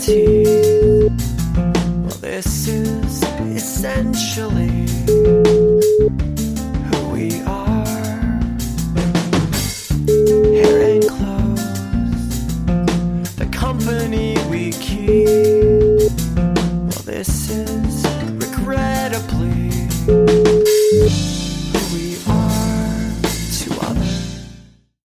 teeth. Well, this is essentially who we are. Hair and clothes, the company we keep. Well, this is